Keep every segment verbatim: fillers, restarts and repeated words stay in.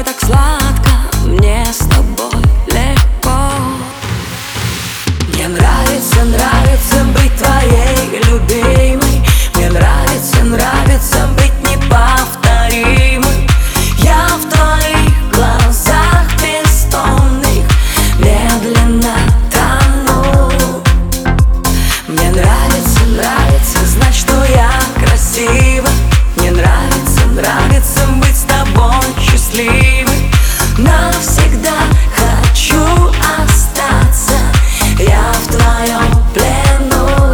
так сладко, мне с тобой легко. Мне нравится, нравится быть твоей любимой. Мне нравится, нравится быть неповторимой. Я в твоих глазах бессонных медленно тону. Мне нравится, нравится знать, что я красива. Мне нравится, нравится быть с тобой счастливой. Навсегда хочу остаться я в твоем плену.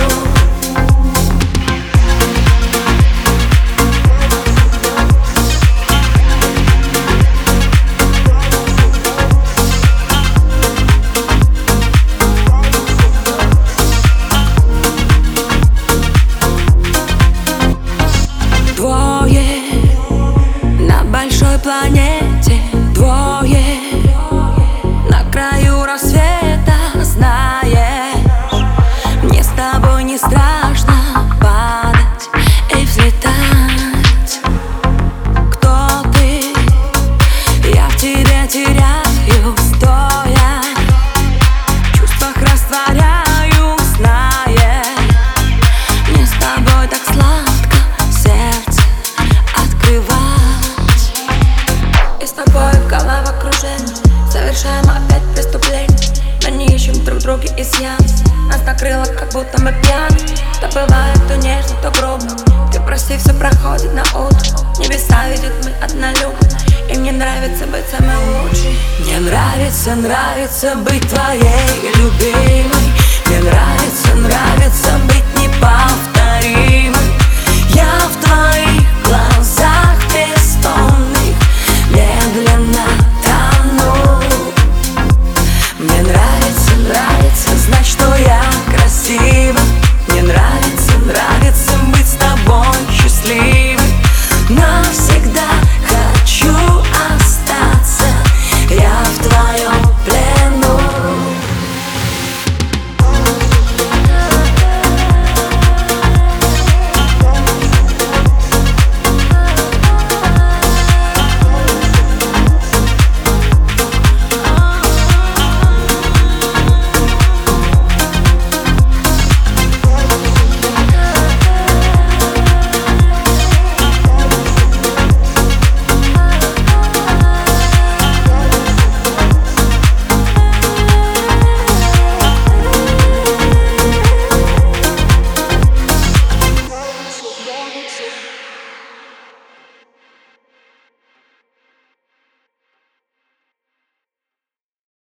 Двое на большой планете, двое на краю рассвета. Знаешь, мне с тобой не страшно падать и взлетать. Кто ты? Я в тебе теряю стоя, в чувствах растворяю, зная. Мне с тобой так сладко сердце открывать. И с тобой головокружение, совершаем опять преступление. Но не ищем друг друге изъян. Нас накрыло, как будто мы пьяны. То бывает то нежно, то грубо. Ты прости, все проходит на утро. Небеса видят мы однолюбно. И мне нравится быть самой лучшей. Мне нравится, нравится быть твоей любимой. Мне нравится, нравится быть неповторимой. Я в твоей